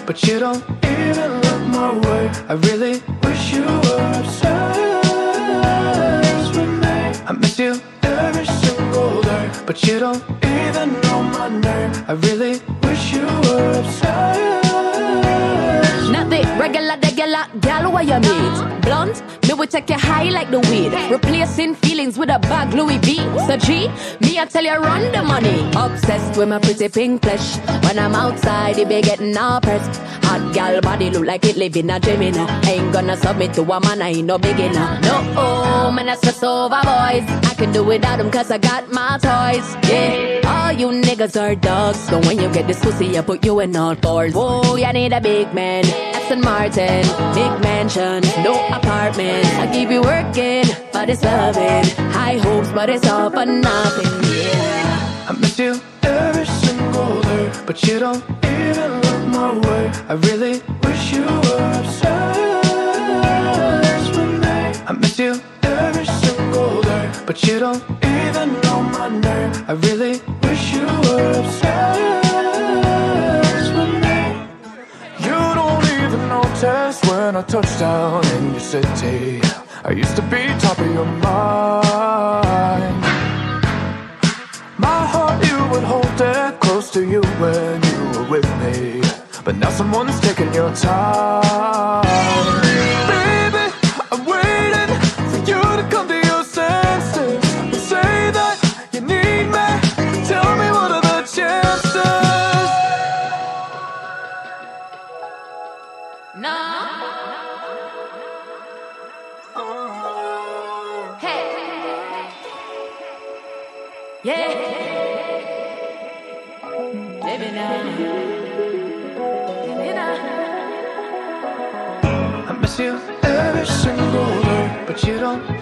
but you don't even look my way. I really wish you were obsessed with me. I miss you every single day, but you don't even know my name. I really wish you were obsessed. Not the regular gal where you meet. Blunt, me will take you high like the weed. Replacing feelings with a bag Louis V. So G, me I tell you run the money. Obsessed with my pretty pink flesh. When I'm outside, it be getting all pressed. Hot gal body look like it live in a dream, you know. Ain't gonna submit to a man, I ain't no beginner. No, oh, man, I stress over boys. I can do without them cause I got my toys. Yeah, all you niggas are dogs. So when you get this pussy, I put you in all fours. Whoa, you need a big man. Aston Martin, big mansion, no apartment. I keep you working, but it's loving. High hopes, but it's all for nothing, yeah. I miss you every single day, but you don't even look my way. I really wish you were obsessed with me. I miss you every single day, but you don't even know my name. I really wish you were obsessed with me. You don't even notice when I touch down in your city. I used to be top of your mind. My heart, you would hold it close to you when you were with me. But now someone's taking your time. Baby, I'm waiting for you to come to your senses. You say that you need me. Tell me what are the chances? No. Hey. Yeah. Baby now. Baby now. I miss you every single day, but you don't